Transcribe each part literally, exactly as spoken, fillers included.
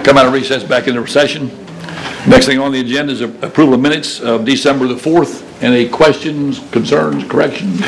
Come out of recess, back into session. Next thing on the agenda is approval of minutes of December the fourth. Any questions, concerns, corrections?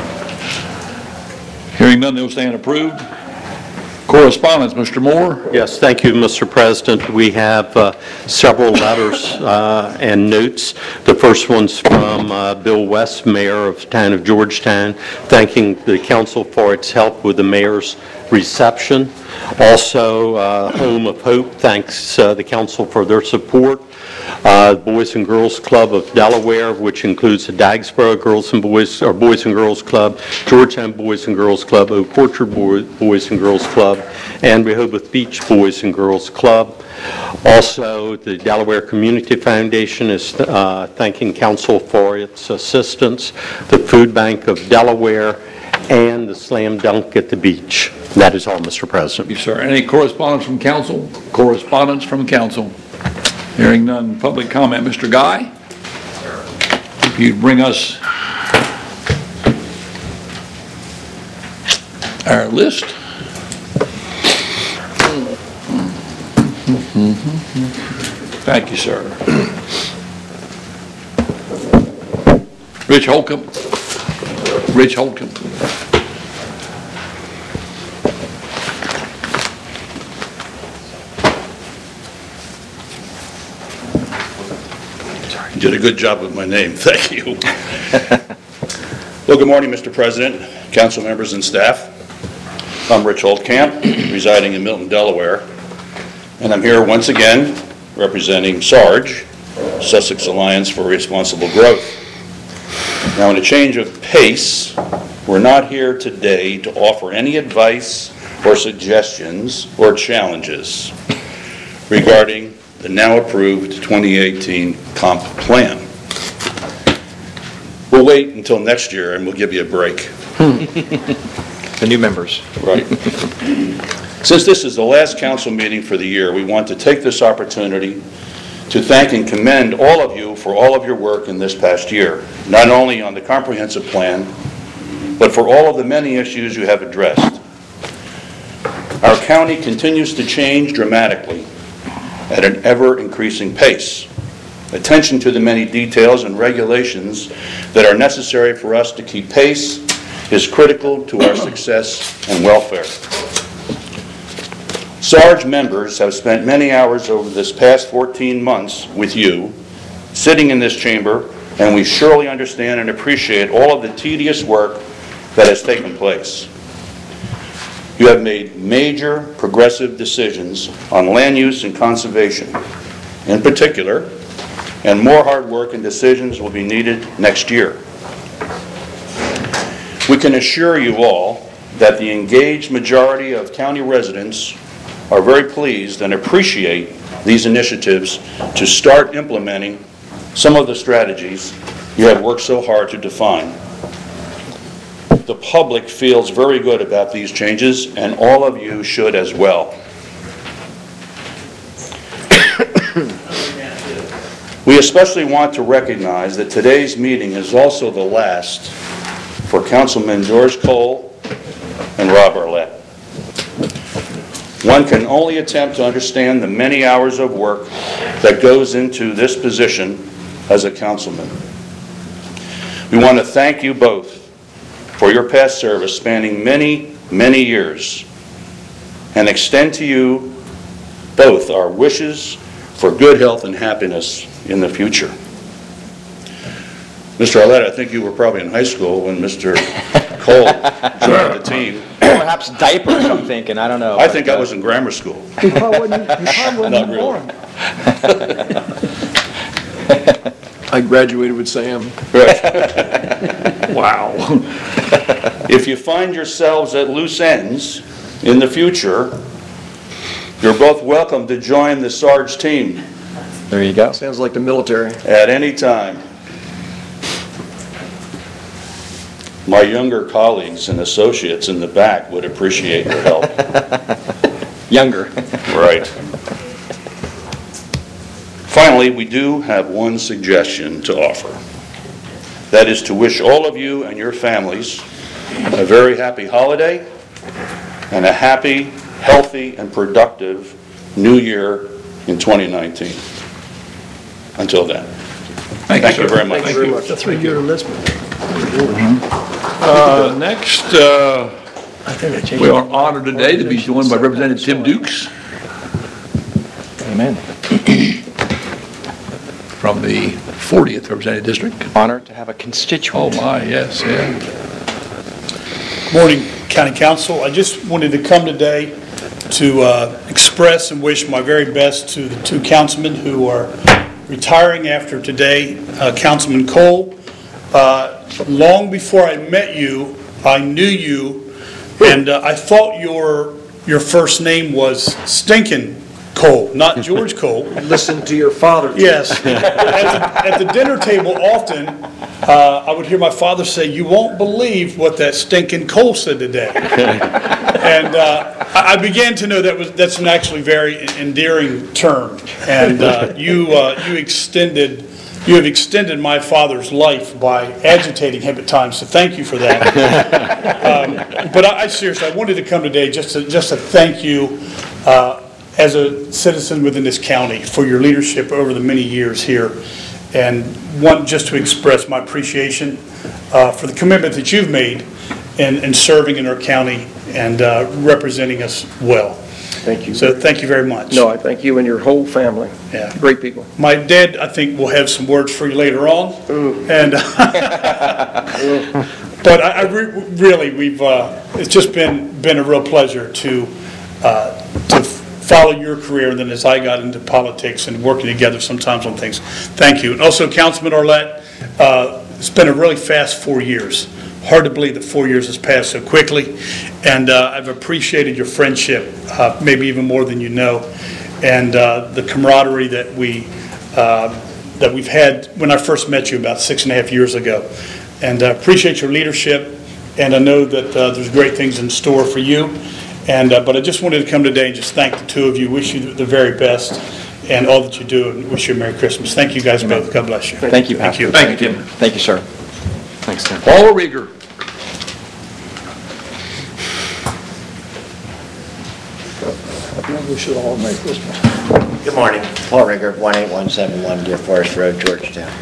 Hearing none, they'll stand approved. Correspondence, Mister Moore. Yes, thank you, Mister President. We have uh, several letters uh, and notes. The first one's from uh, Bill West, Mayor of the town of Georgetown, thanking the council for its help with the mayor's reception. Also, uh, Home of Hope thanks uh, the council for their support. Uh, Boys and Girls Club of Delaware, which includes the Dagsboro Girls and Boys or Boys and Girls Club, Georgetown Boys and Girls Club, Oak Orchard Boys and Girls Club, and Rehoboth Beach Boys and Girls Club. Also, the Delaware Community Foundation is uh, thanking council for its assistance, the Food Bank of Delaware, and the Slam Dunk at the beach. That is all, Mister President. Yes, sir. Any correspondence from council? Correspondence from council. Hearing none. Public comment, Mister Guy. If you'd bring us our list. Thank you, sir. Rich Holcomb. Rich Holcomb. You did a good job with my name. Thank you. Well, good morning, Mister President, council members, and staff. I'm Rich Holtkamp, residing in Milton, Delaware, and I'm here once again representing SARGE, Sussex Alliance for Responsible Growth. Now, in a change of pace, we're not here today to offer any advice or suggestions or challenges regarding the now approved twenty eighteen comp plan. We'll wait until next year and we'll give you a break. The new members. Right. Since this is the last council meeting for the year, we want to take this opportunity to thank and commend all of you for all of your work in this past year, not only on the comprehensive plan, but for all of the many issues you have addressed. Our county continues to change dramatically at an ever-increasing pace. Attention to the many details and regulations that are necessary for us to keep pace is critical to our success and welfare. SARGE members have spent many hours over this past fourteen months with you, sitting in this chamber, and we surely understand and appreciate all of the tedious work that has taken place. You have made major progressive decisions on land use and conservation in particular, and more hard work and decisions will be needed next year. We can assure you all that the engaged majority of county residents are very pleased and appreciate these initiatives to start implementing some of the strategies you have worked so hard to define. The public feels very good about these changes, and all of you should as well. We especially want to recognize that today's meeting is also the last for Councilman George Cole and Rob Arlett. One can only attempt to understand the many hours of work that goes into this position as a councilman. We want to thank you both for your past service spanning many, many years, and extend to you both our wishes for good health and happiness in the future. Mister Arlett, I think you were probably in high school when Mister Cole joined the team. Perhaps diapers, I'm thinking. I don't know. I think I was in grammar school. You probably wasn't, you probably wasn't Not even really. born. I graduated with Sam. Right. Wow. If you find yourselves at loose ends in the future, you're both welcome to join the SARGE team There you go. Sounds like the military. at any time. My younger colleagues and associates in the back would appreciate your help. Younger. Right. Finally, we do have one suggestion to offer. That is to wish all of you and your families a very happy holiday and a happy, healthy, and productive new year in twenty nineteen. Until then. Thank Thank you, you sir. very much. Thank you very much. That's a good enlistment. Uh, Next, uh, I think I changed we are honored today to be joined by Representative Tim Dukes Amen. from the fortieth Representative District. Honored to have a constituent. Oh, my, yes, yeah. Morning, County Council. I just wanted to come today to uh, express and wish my very best to the two councilmen who are retiring after today. Uh, Councilman Cole, uh, long before I met you, I knew you, and uh, I thought your your first name was Stinkin' Cole, not George Cole. Listen to your father. Yes. At the, at the dinner table, often, uh, I would hear my father say, "You won't believe what that stinking Cole said today." And uh, I I began to know that was that's an actually very endearing term. And uh, you uh, you extended you have extended my father's life by agitating him at times. So thank you for that. Um, but I, I seriously, I wanted to come today just to just to thank you. Uh, as a citizen within this county for your leadership over the many years here, and want just to express my appreciation uh, for the commitment that you've made in, in serving in our county and uh, representing us well. Thank you. So thank you very much. No, I thank you and your whole family. Yeah. Great people. My dad, I think, will have some words for you later on. And but I, I re- really, we've uh, it's just been been a real pleasure to uh, to follow your career, and then as I got into politics and working together sometimes on things. Thank you. And also, Councilman Arlett, uh, it's been a really fast four years. Hard to believe that four years has passed so quickly. And uh, I've appreciated your friendship, uh, maybe even more than you know, and uh, the camaraderie that, we, uh, that we've had when I first met you about six and a half years ago. And I uh, appreciate your leadership, and I know that uh, there's great things in store for you. And, uh, but I just wanted to come today and just thank the two of you, wish you the very best and all that you do, and wish you a Merry Christmas. Thank you guys both. God bless you. Thank you, Thank Pastor. you. Thank you, Tim. Thank you, sir. Thanks, Tim. Paul Rieger. We should all Merry Christmas. Good morning. Paul Rigger, one eight one seven one Deer Forest Road, Georgetown.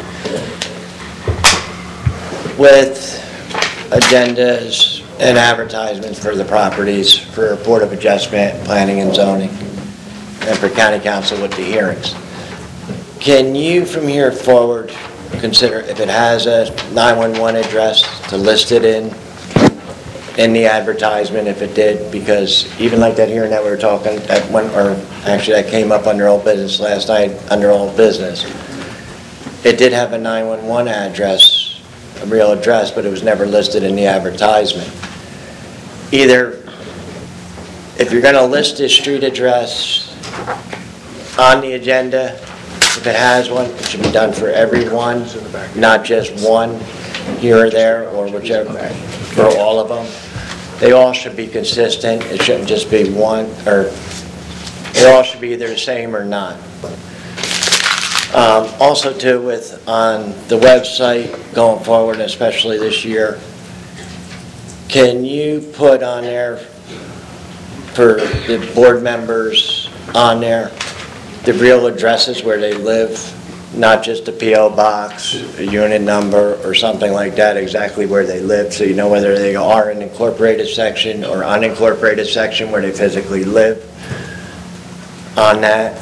With agendas and advertisements for the properties for Board of Adjustment, Planning and Zoning, and for County Council with the hearings. Can you, from here forward, consider if it has a nine one one address to list it in, in the advertisement if it did? Because even like that hearing that we were talking, that one, or actually that came up under old business last night, under old business, it did have a nine one one address, a real address, but it was never listed in the advertisement. Either, if you're going to list this street address on the agenda, if it has one, it should be done for everyone, not just one here or there, or whichever, for all of them. They all should be consistent. It shouldn't just be one, or they all should be either the same or not. Um, also too, with on the website going forward, especially this year, can you put on there for the board members on there the real addresses where they live, not just a P O box, a unit number, or something like that, exactly where they live, so you know whether they are in incorporated section or unincorporated section where they physically live on that.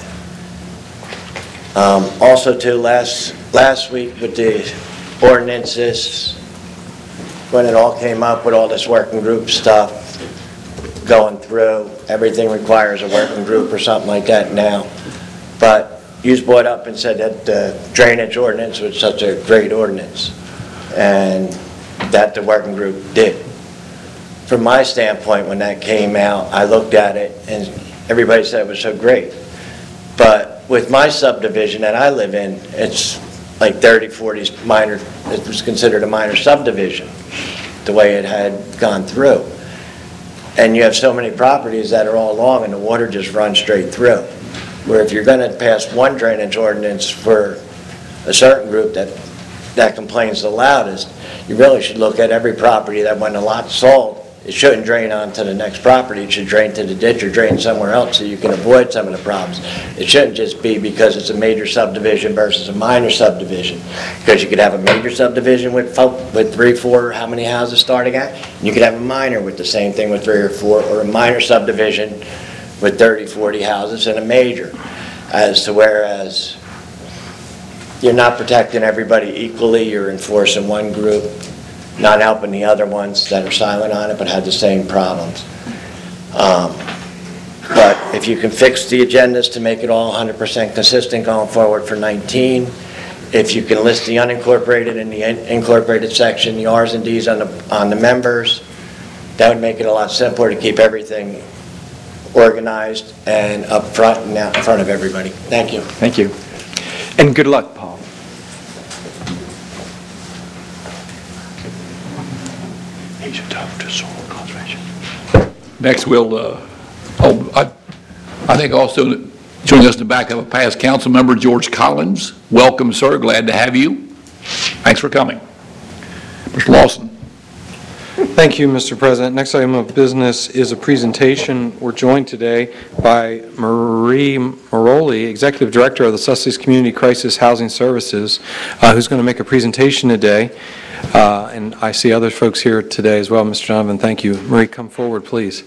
Um, also too, last, last week with the ordinances, when it all came up with all this working group stuff going through, everything requires a working group or something like that now. But you brought up and said that the drainage ordinance was such a great ordinance, and that the working group did. From my standpoint, when that came out, I looked at it and everybody said it was so great. But with my subdivision that I live in, it's like thirty, forty minor, it was considered a minor subdivision, the way it had gone through. And you have so many properties that are all long and the water just runs straight through. Where if you're going to pass one drainage ordinance for a certain group that, that complains the loudest, you really should look at every property that when the lot's sold, it shouldn't drain onto the next property. It should drain to the ditch or drain somewhere else so you can avoid some of the problems. It shouldn't just be because it's a major subdivision versus a minor subdivision. Because you could have a major subdivision with fo- with three, four, how many houses starting at? And you could have a minor with the same thing with three or four, or a minor subdivision with thirty, forty houses and a major. As to whereas you're not protecting everybody equally, you're enforcing one group, not helping the other ones that are silent on it but had the same problems. Um, but if you can fix the agendas to make it all one hundred percent consistent going forward for nineteen, if you can list the unincorporated and the in- incorporated section, the R's and D's on the, on the members, that would make it a lot simpler to keep everything organized and up front and out in front of everybody. Thank you. Thank you. And good luck, Paul. He's tough to soil conservation. Next, we'll, uh, oh, I I think also joining us in the back of a past council member, George Collins. Welcome, sir. Glad to have you. Thanks for coming. Mister Lawson. Thank you, Mister President. Next item of business is a presentation. We're joined today by Marie Maroli, Executive Director of the Sussex Community Crisis Housing Services, uh, who's going to make a presentation today. Uh, and I see other folks here today as well. Mister Donovan, thank you. Marie, come forward, please.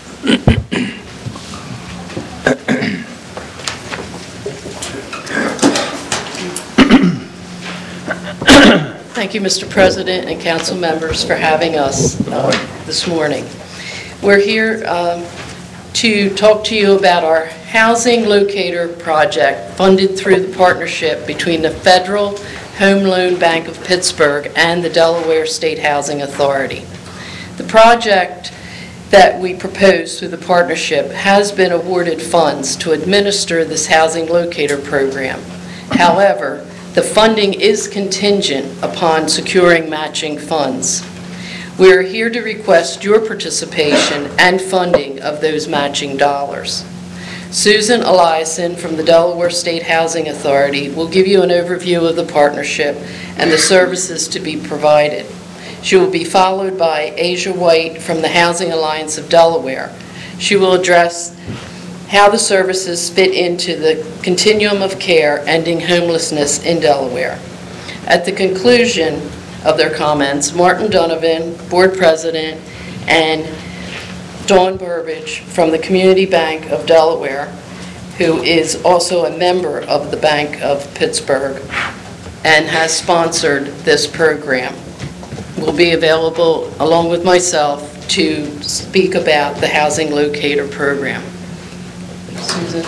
Thank you, Mister President and council members, for having us uh, this morning. We're here um, to talk to you about our housing locator project funded through the partnership between the Federal Home Loan Bank of Pittsburgh and the Delaware State Housing Authority. The project that we propose through the partnership has been awarded funds to administer this housing locator program. However, the funding is contingent upon securing matching funds. We are here to request your participation and funding of those matching dollars. Susan Eliason from the Delaware State Housing Authority will give you an overview of the partnership and the services to be provided. She will be followed by Asia White from the Housing Alliance of Delaware. She will address how the services fit into the continuum of care ending homelessness in Delaware. At the conclusion of their comments, Martin Donovan, Board President, and Dawn Burbidge from the Community Bank of Delaware, who is also a member of the Bank of Pittsburgh and has sponsored this program, will be available along with myself to speak about the Housing Locator Program. Susan.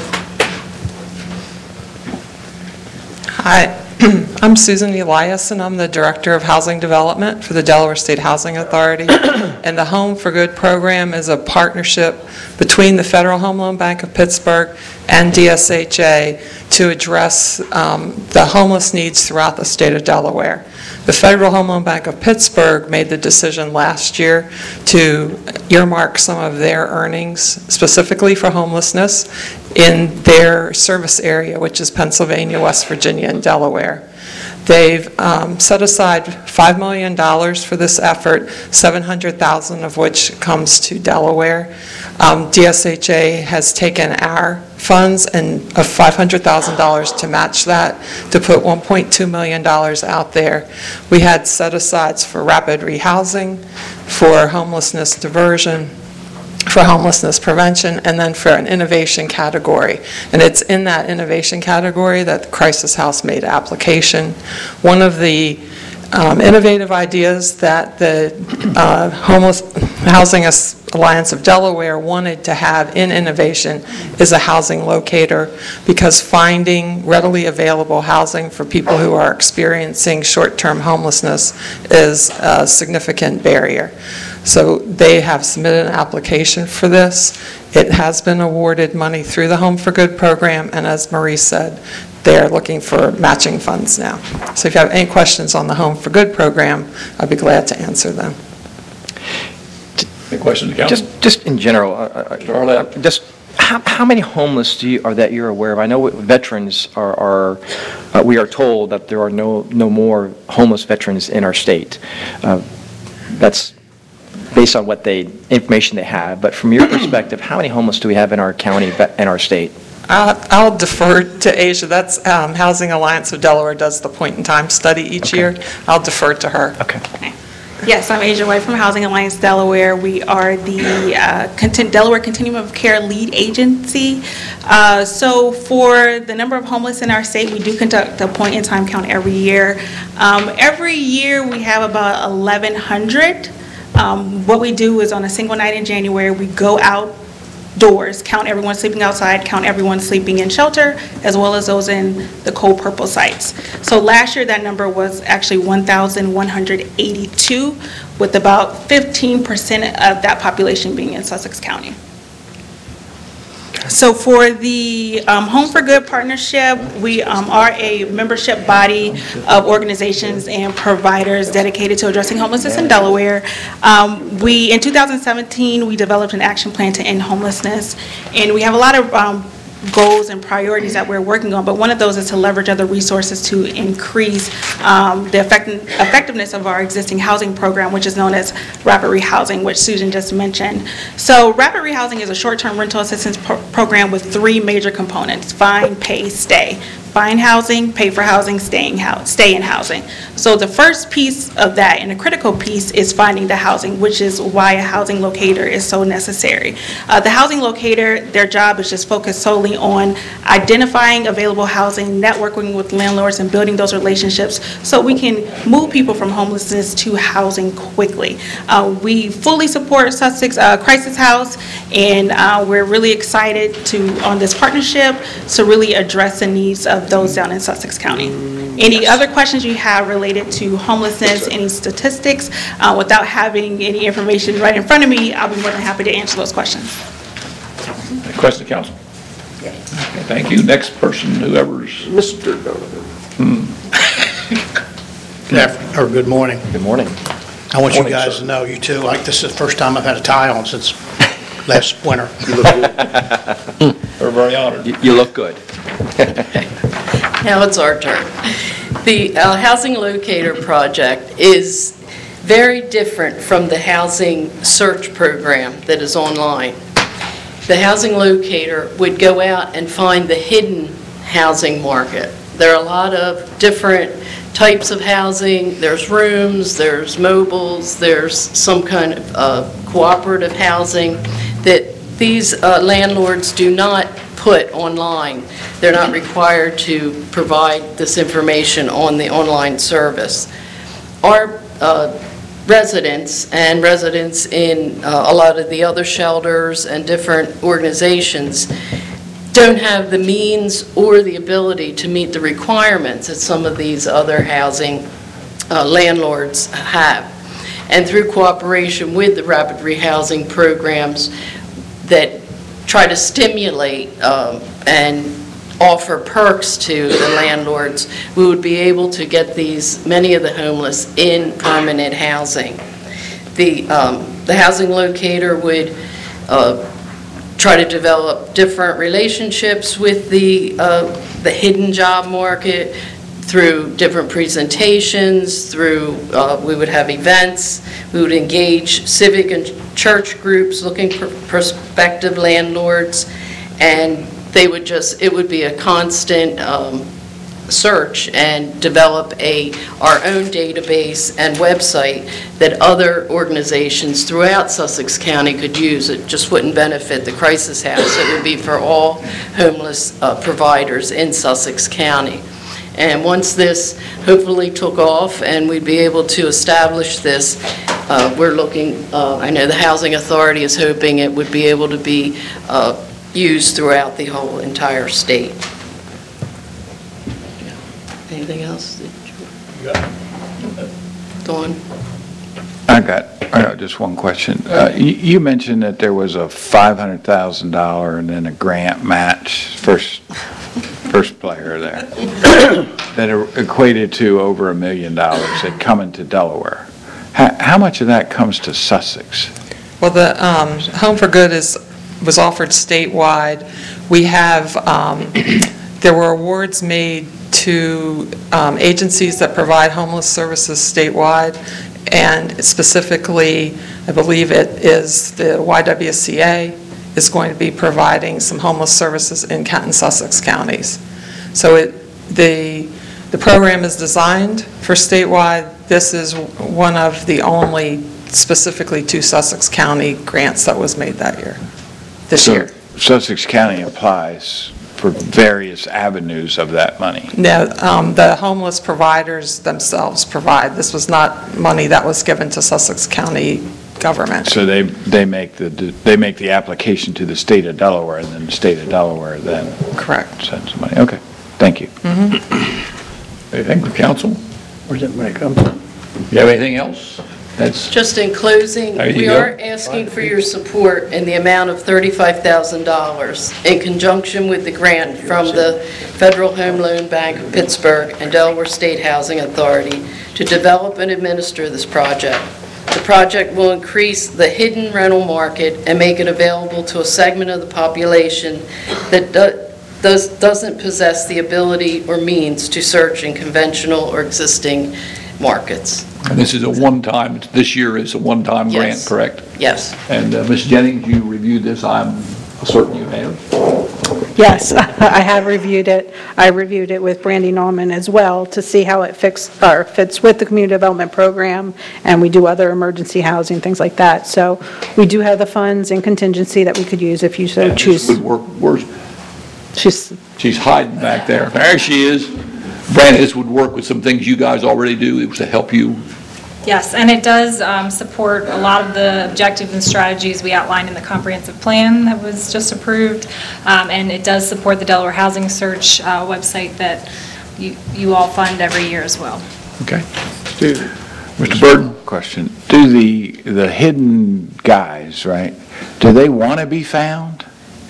Hi, I'm Susan Eliason. I'm the Director of Housing Development for the Delaware State Housing Authority. And the Home for Good program is a partnership between the Federal Home Loan Bank of Pittsburgh and D S H A to address um, the homeless needs throughout the state of Delaware. The Federal Home Loan Bank of Pittsburgh made the decision last year to earmark some of their earnings specifically for homelessness in their service area, which is Pennsylvania, West Virginia, and Delaware. They've um, set aside five million dollars for this effort, seven hundred thousand dollars of which comes to Delaware. Um, D S H A has taken our funds and of five hundred thousand dollars to match that, to put one point two million dollars out there. We had set-asides for rapid rehousing, for homelessness diversion, for homelessness prevention, and then for an innovation category. And it's in that innovation category that the Crisis House made application. One of the um, innovative ideas that the uh, Homeless Housing Alliance of Delaware wanted to have in innovation is a housing locator, because finding readily available housing for people who are experiencing short-term homelessness is a significant barrier. So they have submitted an application for this. It has been awarded money through the Home for Good program, and as Marie said, they are looking for matching funds now. So if you have any questions on the Home for Good program, I'd be glad to answer them. Any questions, Council? Just, just in general, uh, uh, just how, how many homeless do you, are that you're aware of? I know veterans are, are uh, we are told that there are no, no more homeless veterans in our state. Uh, that's based on what they, information they have, but from your perspective, how many homeless do we have in our county and our state? I'll I'll defer to Asia. That's um, Housing Alliance of Delaware does the point-in-time study each Okay. year. I'll defer to her. Okay. Yes, I'm Asia White from Housing Alliance Delaware. We are the uh, contin- Delaware Continuum of Care lead agency. Uh, So for the number of homeless in our state, we do conduct a point-in-time count every year. Um, Every year, we have about eleven hundred. Um, What we do is on a single night in January, we go outdoors, count everyone sleeping outside, count everyone sleeping in shelter, as well as those in the cold purple sites. So last year, that number was actually one thousand one hundred eighty-two, with about fifteen percent of that population being in Sussex County. So for the um, Home for Good partnership, we um, are a membership body of organizations and providers dedicated to addressing homelessness in Delaware. Um, We, in two thousand seventeen, we developed an action plan to end homelessness, and we have a lot of um, goals and priorities that we're working on, but one of those is to leverage other resources to increase um, the effect- effectiveness of our existing housing program, which is known as Rapid Rehousing, which Susan just mentioned. So Rapid Rehousing is a short-term rental assistance pro- program with three major components: find, pay, stay. Find housing, pay for housing, staying house, stay in housing. So the first piece of that, and a critical piece, is finding the housing, which is why a housing locator is so necessary. Uh, the housing locator, their job is just focused solely on identifying available housing, networking with landlords, and building those relationships so we can move people from homelessness to housing quickly. Uh, we fully support Sussex uh, Crisis House, and uh, we're really excited to on this partnership to really address the needs of those down in Sussex County. Any other questions you have related to homelessness, any statistics, uh, without having any information right in front of me, I'll be more than happy to answer those questions. Question, council? Okay, thank you. Next person, whoever's. Mister Donovan. Good afternoon, or good morning. Good morning. I want you Morning, guys sir. to know, you too, like, this is the first time I've had a tie on since last winter. You look good. We're very honored. You- You look good. Now it's our turn. The uh, Housing Locator Project is very different from the housing search program that is online. The Housing Locator would go out and find the hidden housing market. There are a lot of different types of housing. There's rooms, there's mobiles, there's some kind of uh, cooperative housing that these uh, landlords do not put online. They're not required to provide this information on the online service. Our uh, residents and residents in uh, a lot of the other shelters and different organizations don't have the means or the ability to meet the requirements that some of these other housing uh, landlords have. And through cooperation with the rapid rehousing programs that try to stimulate um, and offer perks to the landlords, we would be able to get these, many of the homeless in permanent housing. The, um, the housing locator would uh, try to develop different relationships with the, uh, the hidden job market through different presentations, through, uh, we would have events, we would engage civic and church groups looking for prospective landlords, and they would just, it would be a constant um, search and develop a, our own database and website that other organizations throughout Sussex County could use. It just wouldn't benefit the Crisis House. It would be for all homeless uh, providers in Sussex County. And once this hopefully took off and we'd be able to establish this, uh, we're looking, uh, I know the Housing Authority is hoping it would be able to be uh, used throughout the whole entire state. Anything else? Dawn? I got, I got just one question. Uh, You you mentioned that there was a five hundred thousand dollars and then a grant match, first, first player there, that equated to over a million dollars that come into Delaware. How how much of that comes to Sussex? Well, the um, Home for Good is, was offered statewide. We have, um, there were awards made to um, agencies that provide homeless services statewide, and specifically, I believe it is the Y W C A is going to be providing some homeless services in Kent and Sussex counties. So it, the, the program is designed for statewide. This is one of the only specifically to Sussex County grants that was made that year, this So year. Sussex County applies for various avenues of that money. No, um, the homeless providers themselves provide. This was not money that was given to Sussex County government. So they, they make the, they make the application to the state of Delaware, and then the state of Delaware then Correct. sends the money. Okay, thank you. Anything for council? Where's that money come from? You have anything else? That's, Just in closing, There you we go. are asking for your support in the amount of thirty-five thousand dollars in conjunction with the grant from the Federal Home Loan Bank of Pittsburgh and Delaware State Housing Authority to develop and administer this project. The project will increase the hidden rental market and make it available to a segment of the population that do- does, doesn't possess the ability or means to search in conventional or existing markets. and this is a one-time, this year is a one-time grant, Yes. correct? Yes. And uh, Miz Jennings, you reviewed this, I'm certain you have. Yes, I have reviewed it. I reviewed it with Brandy Norman as well to see how it fix, or fits with the community development program, and we do other emergency housing, things like that. So we do have the funds in contingency that we could use if you so And choose. This would work, where's, She's, she's hiding back there. There she is. Brandon, this would work with some things you guys already do, it was to help you. Yes, and it does um, support a lot of the objectives and strategies we outlined in the comprehensive plan that was just approved, um, and it does support the Delaware Housing Search uh, website that you, you all fund every year as well. Okay. Do, Mister Burton? Question. Do the, the hidden guys, right, do they want to be found?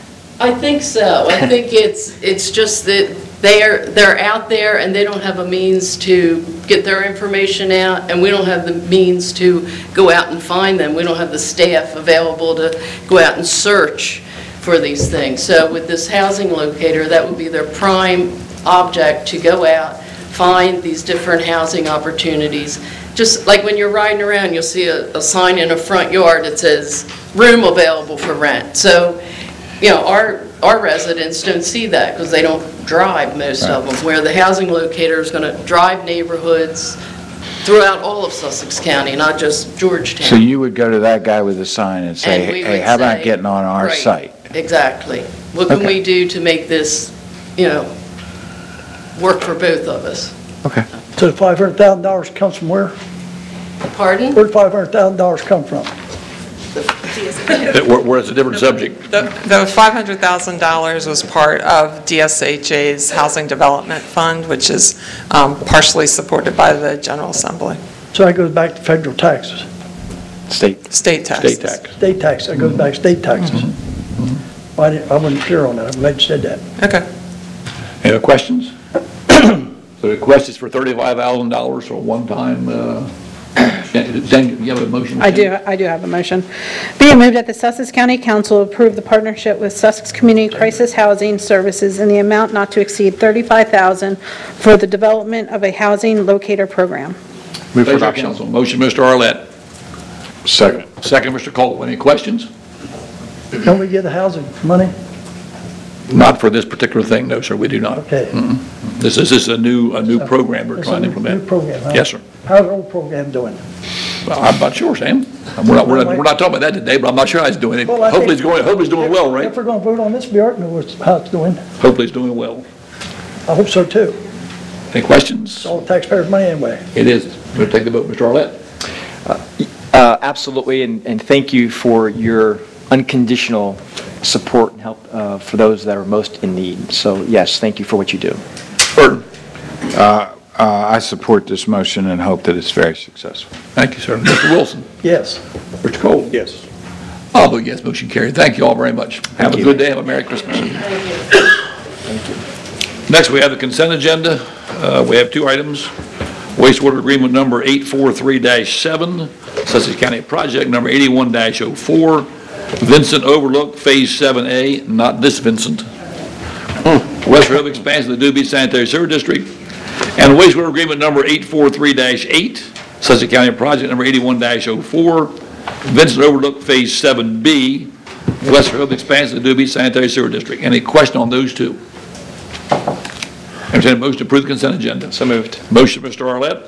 I think so. I think it's, it's just that they're, they're out there and they don't have a means to get their information out, and we don't have the means to go out and find them. We don't have the staff available to go out and search for these things. So with this housing locator, that would be their prime object, to go out, find these different housing opportunities. Just like when you're riding around, you'll see a, a sign in a front yard that says, room available for rent. So, you know, our, our residents don't see that because they don't drive, most of them, where the housing locator is going to drive neighborhoods throughout all of Sussex County, not just Georgetown. So you would go to that guy with a sign and say, And we hey, would how about say- getting on our Right, site? Exactly. What can Okay. we do to make this, you know, work for both of us? Okay. So the five hundred thousand dollars comes from where? Pardon? Where'd five hundred thousand dollars come from? That- Where where it's a different subject. The the five hundred thousand dollars was part of D S H A's Housing Development Fund, which is um, partially supported by the General Assembly. So that goes back to federal taxes, State. State taxes. State tax. state tax, that goes back to state taxes. Well, I didn't, I wasn't clear on that, I'm glad you said that. Okay. Any other questions? The request is for thirty-five thousand dollars for a one-time, uh, Jen, you have a motion? I do, I do have a motion. Be it moved that the Sussex County Council approve the partnership with Sussex Community Crisis Housing Services in the amount not to exceed thirty-five thousand dollars for the development of a housing locator program. Move for Pleasure, adoption. council. Motion, Mister Arlett. Second. Second, Mister Cole. Any questions? Don't we get the housing money? Not for this particular thing, no, sir, we do not. Okay. This is, this is a new, a new program we're It's a trying to new- implement. New program, huh? Yes, sir. How's the old program doing? Well, I'm not sure, Sam. We're not, we're not, we're not talking about that today, but I'm not sure how it's doing. It. Well, I Hopefully think- it's going, hopefully it's doing well, right? If we're gonna vote on this, we ought to know what's- how it's doing. Hopefully it's doing well. I hope so too. Any questions? It's all taxpayers' money anyway. It is. We'll take the vote, Mister Arlett. Uh, Absolutely, and and thank you for your unconditional support and help uh, for those that are most in need. So yes, thank you for what you do. Burton. Uh, uh, I support this motion and hope that it's very successful. Thank you, sir. Mister Wilson. Yes. Mister Cole. Yes. I'll vote yes, motion carried. Thank you all very much. Have a good day. Have a Merry Christmas. Next, we have the consent agenda. Uh, We have two items. Wastewater agreement number eight four three dash seven, Sussex County project number eighty-one dash oh four, Vincent Overlook Phase seven A, not this Vincent. West Rehoboth expansion of the Doobie Sanitary Sewer District, and wastewater agreement number eight four three dash eight, Sussex County Project Number eighty-one dash oh four, Vincent Overlook Phase seven B, Westfield expansion of the Dewey Sanitary Sewer District. Any question on those two? Entertained a motion to approve the consent agenda. So moved. Motion, Mister Arlett.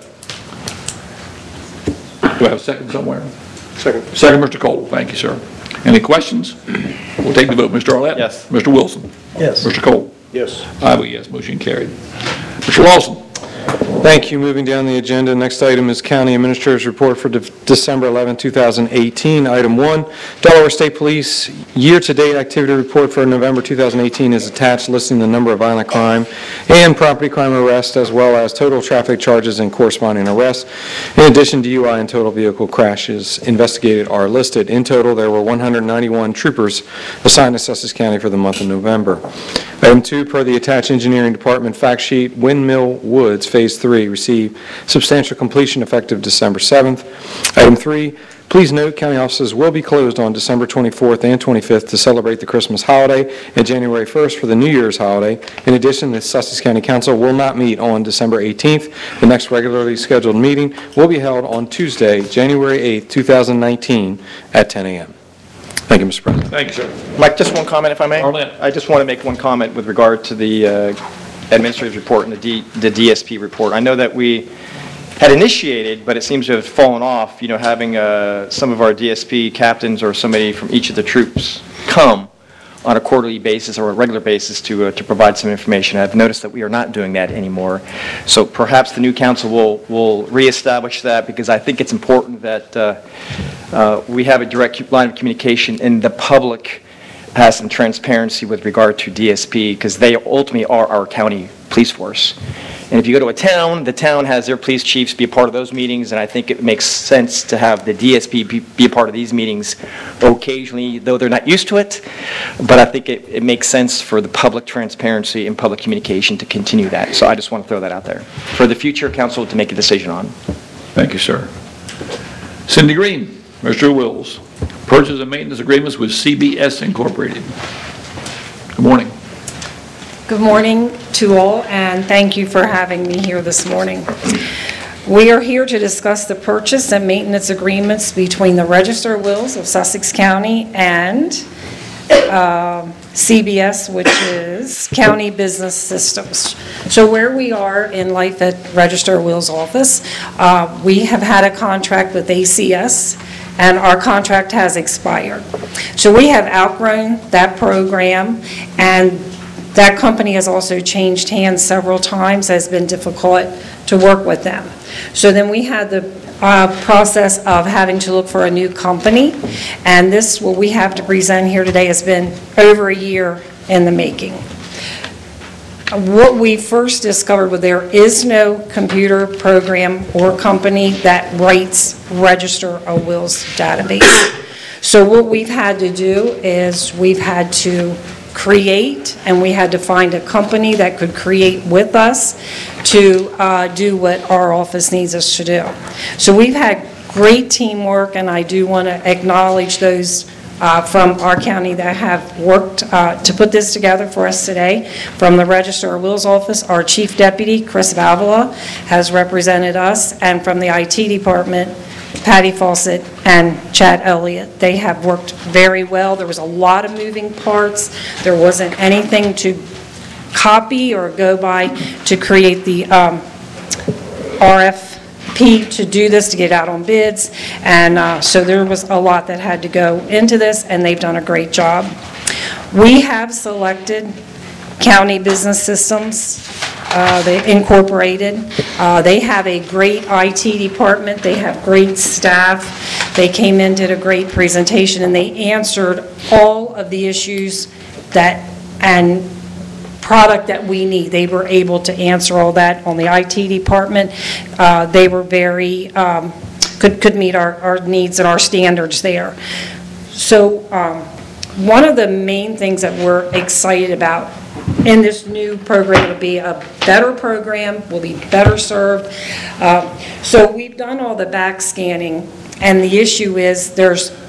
Do I have a second somewhere? Second. Second, Mister Cole. Thank you, sir. Any questions? We'll take the vote. Mister Arlett? Yes. Mister Wilson? Yes. Mister Cole? Yes. I vote yes. Motion carried. Mister Lawson? Thank you. Moving down the agenda, next item is County Administrator's Report for De- December eleventh, two thousand eighteen. Item one, Delaware State Police Year-to-Date Activity Report for November two thousand eighteen is attached, listing the number of violent crime and property crime arrests, as well as total traffic charges and corresponding arrests. In addition, D U I and total vehicle crashes investigated are listed. In total, there were one hundred ninety-one troopers assigned to Sussex County for the month of November. Item two, per the attached Engineering Department fact sheet, Windmill Woods Phase three received substantial completion effective December seventh. Item three, please note county offices will be closed on December twenty-fourth and twenty-fifth to celebrate the Christmas holiday and January first for the New Year's holiday. In addition, the Sussex County Council will not meet on December eighteenth. The next regularly scheduled meeting will be held on Tuesday, January eighth, two thousand nineteen at ten a.m. Thank you, Mister President. Thank you, sir. Mike, just one comment, if I may? Arlett. I just want to make one comment with regard to the uh, administrative report and the D, the D S P report. I know that we had initiated, but it seems to have fallen off, you know, having uh, some of our D S P captains or somebody from each of the troops come on a quarterly basis or a regular basis to uh, to provide some information. I've noticed that we are not doing that anymore. So perhaps the new council will, will reestablish that, because I think it's important that uh, uh, we have a direct line of communication and the public has some transparency with regard to D S P, because they ultimately are our county police force. And if you go to a town, the town has their police chiefs be a part of those meetings, and I think it makes sense to have the D S P be, be a part of these meetings occasionally, though they're not used to it. But I think it, it makes sense for the public transparency and public communication to continue that. So I just want to throw that out there for the future council to make a decision on. Thank you, sir. Cindy Green, Mister Wills, purchase and maintenance agreements with C B S Incorporated. Good morning. Good morning to all, and thank you for having me here this morning. We are here to discuss the purchase and maintenance agreements between the Register of Wills of Sussex County and uh, C B S, which is County Business Systems. So where we are in life at Register of Wills office, uh, we have had a contract with A C S, and our contract has expired. So we have outgrown that program, and that company has also changed hands several times. Has been difficult to work with them. So then we had the uh, process of having to look for a new company, and this, what we have to present here today, has been over a year in the making. What we first discovered was there is no computer program or company that writes Register of Wills database. So what we've had to do is we've had to create, and we had to find a company that could create with us to uh, do what our office needs us to do. So we've had great teamwork, and I do want to acknowledge those uh, from our county that have worked uh, to put this together for us today. From the Register of Wills office, our Chief Deputy, Chris Valvola, has represented us, and from the I T department, Patty Fawcett and Chad Elliott. They have worked very well. There was a lot of moving parts. There wasn't anything to copy or go by to create the um, R F P to do this, to get out on bids. And uh, so there was a lot that had to go into this, and they've done a great job. We have selected County Business Systems, uh, they incorporated. Uh, they have a great I T department. They have great staff. They came in, did a great presentation, and they answered all of the issues that and product that we need. They were able to answer all that on the I T department. Uh, they were very, um, could, could meet our, our needs and our standards there. So um, one of the main things that we're excited about in this new program will be a better program, will be better served. Uh, so we've done all the back scanning, and the issue is there's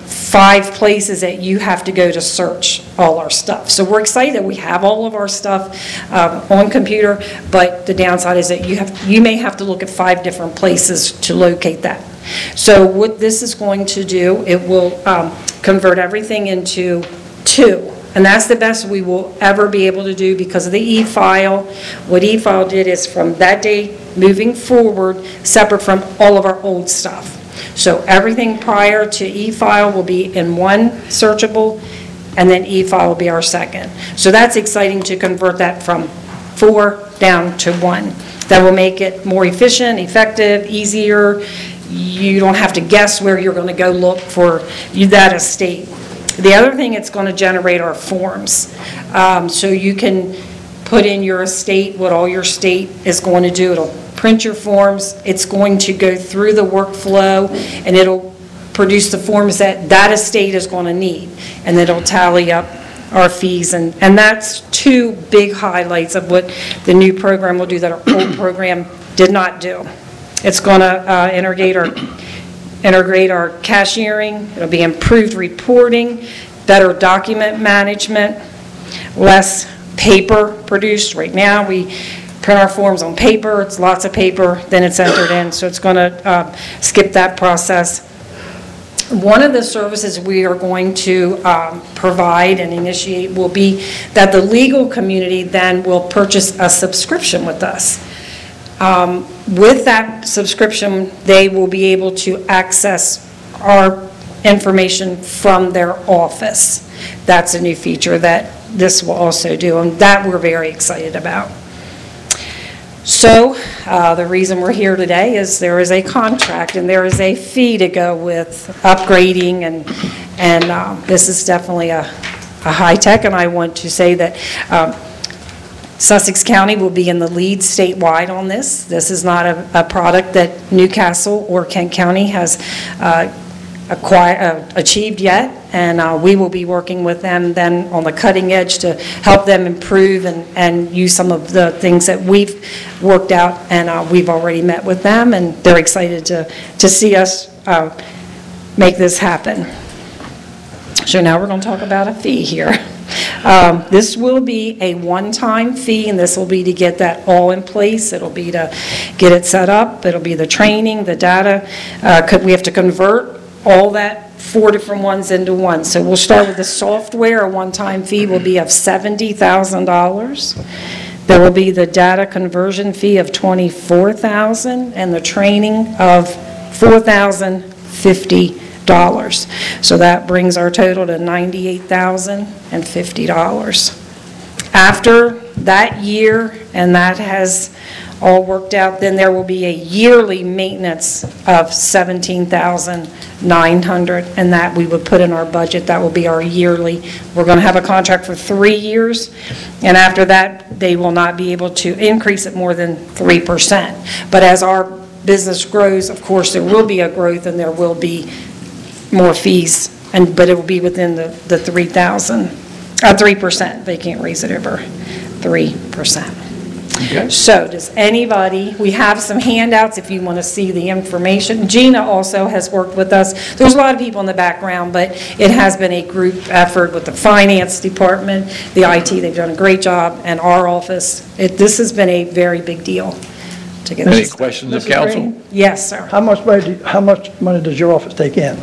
five places that you have to go to search all our stuff. So we're excited that we have all of our stuff um, on computer, but the downside is that you have, you may have to look at five different places to locate that. So what this is going to do, it will um, convert everything into two. And that's the best we will ever be able to do because of the e-file. What e-file did is from that day moving forward, separate from all of our old stuff. So everything prior to e-file will be in one searchable, and then e-file will be our second. So that's exciting to convert that from four down to one. That will make it more efficient, effective, easier. You don't have to guess where you're going to go look for that estate. The other thing it's going to generate are forms. Um, so you can put in your estate, what all your estate is going to do. It'll print your forms. It's going to go through the workflow, and it'll produce the forms that that estate is going to need. And it'll tally up our fees. And, and that's two big highlights of what the new program will do that our old program did not do. It's going to uh, integrate our integrate our cashiering. It'll be improved reporting, better document management, less paper produced. Right now, we print our forms on paper. It's lots of paper, then it's entered in, so it's going to uh, skip that process. One of the services we are going to um, provide and initiate will be that the legal community then will purchase a subscription with us. Um, with that subscription, they will be able to access our information from their office. That's a new feature that this will also do, and that we're very excited about. So uh, the reason we're here today is there is a contract and there is a fee to go with upgrading, and and um, this is definitely a, a high tech, and I want to say that um, Sussex County will be in the lead statewide on this. This is not a, a product that Newcastle or Kent County has uh, acquired, uh, achieved yet, and uh, we will be working with them then on the cutting edge to help them improve and, and use some of the things that we've worked out, and uh, we've already met with them, and they're excited to, to see us uh, make this happen. So now we're going to talk about a fee here. Um, this will be a one-time fee, and this will be to get that all in place. It'll be to get it set up. It'll be the training, the data. Uh, could, we have to convert all that four different ones into one. So we'll start with the software. A one-time fee will be of seventy thousand dollars. There will be the data conversion fee of twenty-four thousand dollars and the training of four thousand fifty dollars. So that brings our total to ninety-eight thousand fifty dollars. After that year, and that has all worked out, then there will be a yearly maintenance of seventeen thousand nine hundred dollars, and that we would put in our budget. That will be our yearly. We're going to have a contract for three years, and after that, they will not be able to increase it more than three percent. But as our business grows, of course, there will be a growth, and there will be more fees, and but it will be within the, the three thousand, uh, three percent. They can't raise it over three percent. Okay. So does anybody, we have some handouts if you want to see the information. Gina also has worked with us. There's a lot of people in the background, but it has been a group effort with the finance department, the I T, they've done a great job, and our office. It, this has been a very big deal to get Any this done. questions of Missus council? Green? Yes, sir. How much money, do- how much money does your office take in?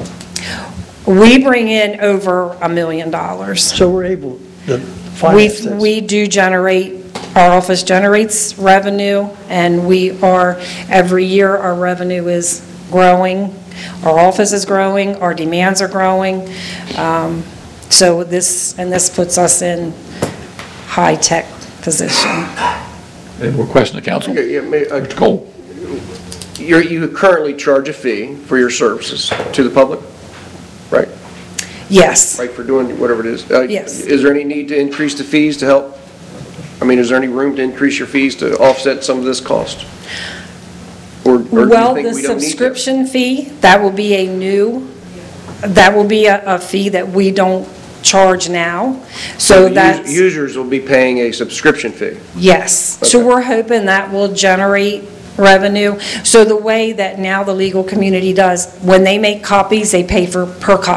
We bring in over a million dollars. So we're able to We, finance this? we do generate, our office generates revenue, and we are, every year, our revenue is growing. Our office is growing, our demands are growing. Um, So this, and this puts us in high-tech position. Any more questions of council? Okay, yeah, may- uh, Mister Cole? You're, you currently charge a fee for your services to the public, right? Yes. Right, for doing whatever it is? Uh, Yes. Is there any need to increase the fees to help? I mean, is there any room to increase your fees to offset some of this cost? Or, or do you Well, think the we don't need to? subscription fee, that will be a new, that will be a, a fee that we don't charge now. So us- that's, Users will be paying a subscription fee. yes. So Okay. we're hoping that will generate revenue. So the way that now the legal community does, when they make copies, they pay for per copy.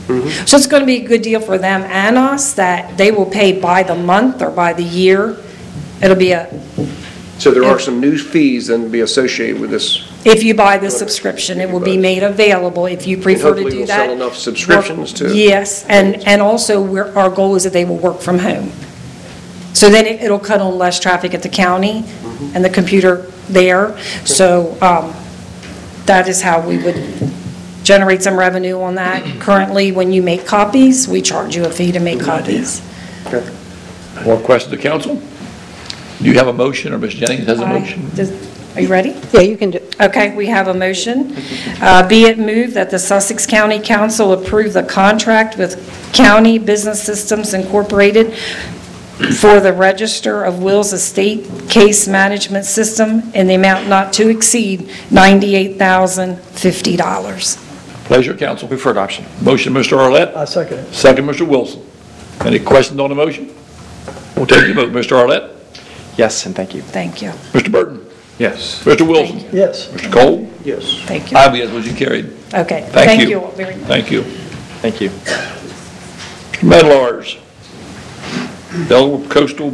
So it's going to be a good deal for them and us, that they will pay by the month or by the year. It'll be a, So there are some new fees then to be associated with this. if you buy the subscription, it will be made available if you prefer to Hopefully do we'll that. sell enough subscriptions to. Yes, and, and also, we're- our goal is that they will work from home. So then it- it'll cut on less traffic at the county and the computer there. So um, that is how we would generate some revenue on that. Currently, when you make copies, we charge you a fee to make copies. More questions to council? Do you have a motion, or Miz Jennings has a Aye. motion? Does- Are you ready? Yeah, you can do. Okay, we have a motion. Uh, Be it moved that the Sussex County Council approve the contract with County Business Systems Incorporated for the Register of Wills Estate Case Management System in the amount not to exceed ninety-eight thousand fifty dollars. Pleasure, council. Move for adoption. Motion, Mister Arlett. I second it. Second, Mister Wilson. Any questions on the motion? We'll take your vote. Mister Arlett? Yes, and thank you. Thank you. Mister Burton? Yes. Mister Wilson? Yes. Mister Cole? Yes. Thank you. I vote yes, motion carried. Okay, Thank thank you. you all very much. Thank you. Thank you. Medalars. Delaware Coastal